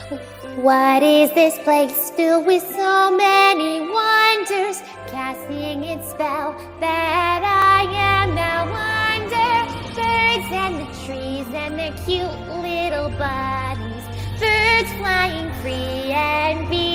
What is this place filled with so many wonders, casting its spell that I am now under? Birds and the trees and their cute little bodies, birds flying free and being